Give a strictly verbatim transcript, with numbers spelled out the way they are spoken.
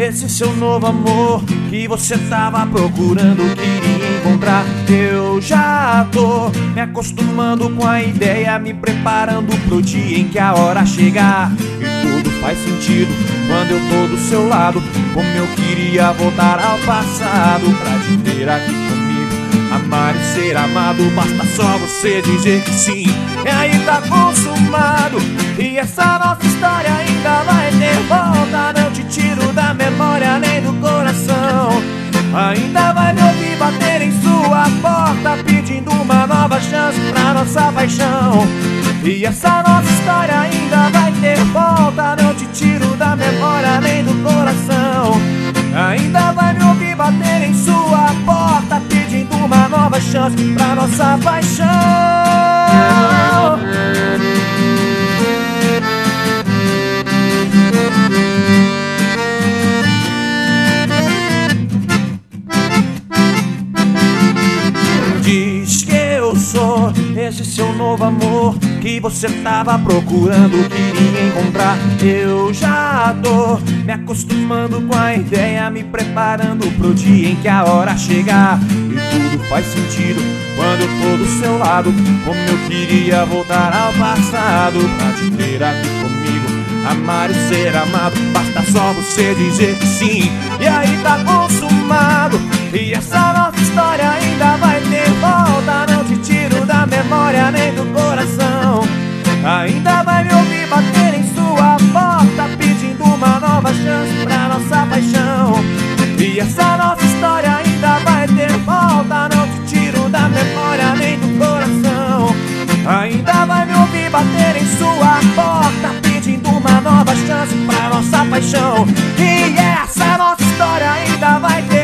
esse seu novo amor que você tava procurando, queria encontrar. Eu já tô me acostumando com a ideia, me preparando pro dia em que a hora chegar. E tudo faz sentido quando eu tô do seu lado. Como eu queria voltar ao passado pra te ter aqui comigo, amar e ser amado. Basta só você dizer que sim, e aí tá consumado. E essa nossa história ainda vai ter volta. Não te tiro da memória nem do coração. Ainda vai me ouvir bater em sua porta, pedindo uma nova chance pra nossa paixão. E essa nossa história ainda vai ter volta. Não te tiro da memória nem do coração. Ainda vai me ouvir bater em sua porta, pedindo uma nova chance pra nossa paixão. Diz que eu sou esse seu novo amor que você tava procurando, queria encontrar. Eu já tô me acostumando com a ideia, me preparando pro dia em que a hora chegar. E tudo faz sentido quando eu tô do seu lado. Como eu queria voltar ao passado pra te ter aqui comigo, amar e ser amado. Basta só você dizer que sim, e aí tá consumado. E essa nossa história ainda vai ter volta. Não te tiro da memória nem do coração. Ainda vai me ouvir bater em sua porta, pedindo uma nova chance pra nossa paixão. E essa nossa história ainda vai ter volta. Não te tiro da memória nem do coração. Ainda vai me ouvir bater em sua porta, pedindo uma nova chance pra nossa paixão. E essa nossa história ainda vai ter